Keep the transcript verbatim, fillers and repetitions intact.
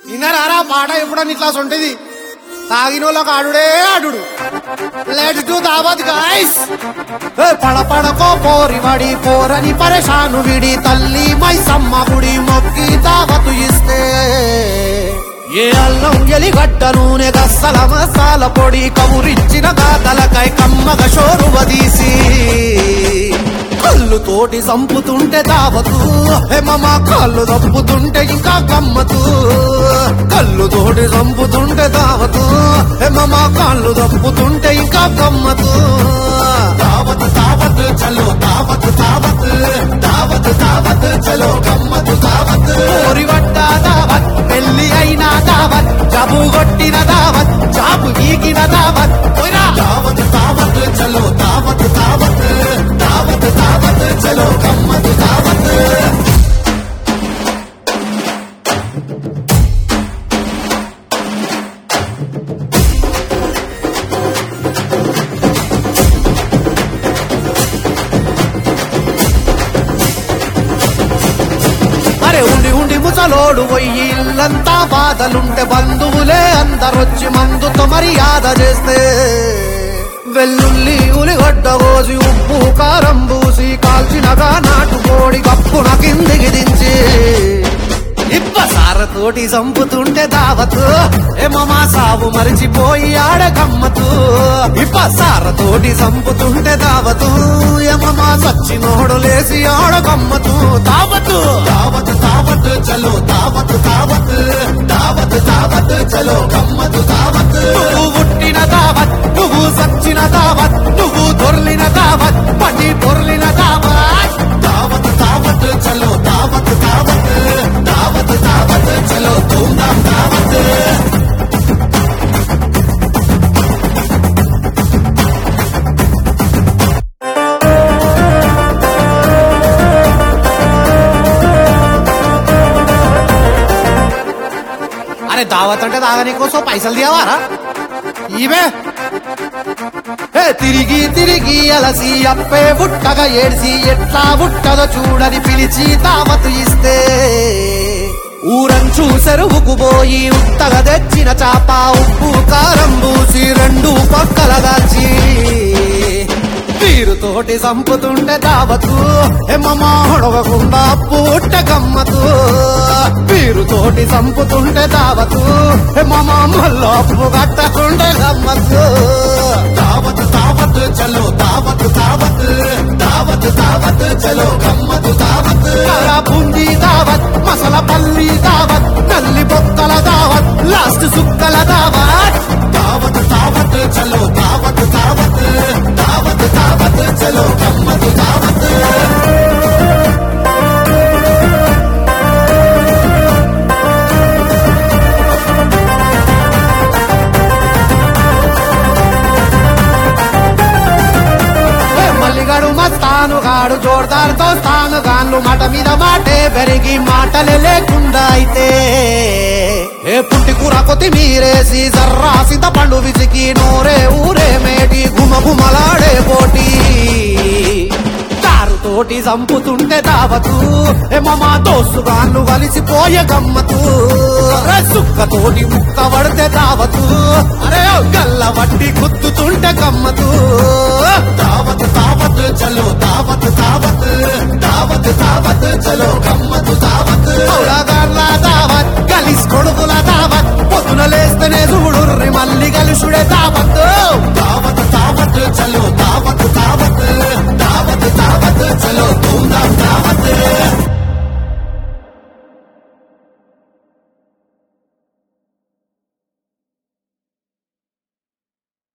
ఇన్నరారా పాట ఎప్పుడని ఇట్లా సొంటిది తాగినోళ్ళకు ఆడుడే ఆడుడు. లెట్స్ డు దావత్ గైస్. పడపడకో పోరి వడి పోరని పరేషాను విడి తల్లి మైసమ్మ గుడి మొక్కి దావతు ఇస్తే ఏ అల్లం ఎలిగడ్డ నూనె గస్సల మసాల పొడి కవురిచ్చిన గాతలకై కమ్మగ షోరు వదీసి కళ్ళు తోటి సంపుతుంటే దావతు హేమమ కళ్ళు దప్పుతుంటే ఇంకా గమ్మతు. కళ్ళు తోటి సంపుతుంటే దావతు హేమమ కళ్ళు దప్పుతుంటే ఇంకా గమ్మతు. దావత్ దావత్ చలో దావత్ దావత్ దావత్ దావత్ చలో గమ్మతు దావత్. ఓరి వడ్డ దావత్ పెళ్లి అయినా దావత్ జాబు కొట్టిన దావత్ జాబు వీకిన దావత్. దావత్ దావత్ చలో దావత్ దావత్ దావత్ దావత్ చలో గమ్మతు దావత్. అరే ఉండి ఉండి ముసలోడు పోయి ఇల్లంతా బాధలుంటే బంధువులే అందరొచ్చి మందుతో మర్యాద చేస్తే వెల్లుల్లి ఉలిగడ్డ కోసి ఉప్పు కారం పూసి కాల్చినగా నాటుకోడి కప్పున కిందికి దించి ఇప్ప సారతోటి సంపుతుంటే దావతు ఏమమా సాగు మరిచిపోయి ఆడ గమ్మతు. ఇప్ప సారతోటి సంపుతుంటే దావతు ఏమమా సచ్చినోడు లేసి ఆడ గమ్మతు. దావతు దావత్ దావత్ చలో దావత్ దావత్ దావత్ దావత్ చలో గమ్మతు దావత్. నువ్వు పుట్టిన దావత్ నువ్వు సచ్చిన దావత్ నువ్వు దొర్లిన దావత్ పని దొర్లిన దావత్. దావత్ దావత్ చలో దావత్ దావత్ దావత్ దావత్ చలో ధూమ్ధామ్ దావత్. అరే దావత్ అంటే తాగని కోసం పైసలు తీయవారా ఇవే. తిరిగి తిరిగి అలసి అప్పే బుట్టగా ఏడ్చి ఎట్లా బుట్టదో చూడని పిలిచి దావతు ఇస్తే ఊరంచు చెరువుకు పోయి ఉత్తగా తెచ్చిన చాప ఉప్పు కారం పూసి రెండు పక్కల దాల్చి తీరుతోటి సంపుతుంటే దావతు హేమమా అడగకుండా పూట గమ్మతు. తీరుతోటి సంపుతుంటే దావతు హేమమా మళ్ళీ అప్పు కట్టకుంటే గమ్మతు. దావత్ దావత్ చలో దావత్ దావత్ దావత్ దావత్ చలో గమ్మతు దావత్. బూందీ దావత్ మసాల పల్లి దావత్ నల్లి బొక్కల దావత్ లాస్ట్ సుక్కల దావత్. దావత్ దావత్ చలో దావత్ దావత్ దావత్ దావత్ చలో గమ్మతు దావత్. మల్లిగాడు మస్తాను గాడు జోర్దార్ దోస్తాను గాన్లు మాట మీద మాటే పెరిగి మాటలే లేకుండా అయితే ఏ పుట్టి కూర కొత్తిమీరేసి జర్రా సిత పండు విసికి నోరే ఊరే మేటి గుమ గుమలాడే పోటీ తోటి సంపుతుంటే దావతు ఏమమా దోస్తుగాన్లు కలిసిపోయే గమ్మతు. సుక్కతోటి ముక్క పడితే దావతు అరే గల్ల వడ్డీ గుద్దుతుంటే గమ్మతు. దావత్ దావత్ చలో దావత్ దావత్ దావత్ దావత్ చలో గమ్మతు దావత్. అవులగాన్ల దావత్ గలిస్ కొడుకుల దావత్ పొద్దున లేస్తేనే చూడుర్రి మళ్ళీ గలుసుడే దావత్.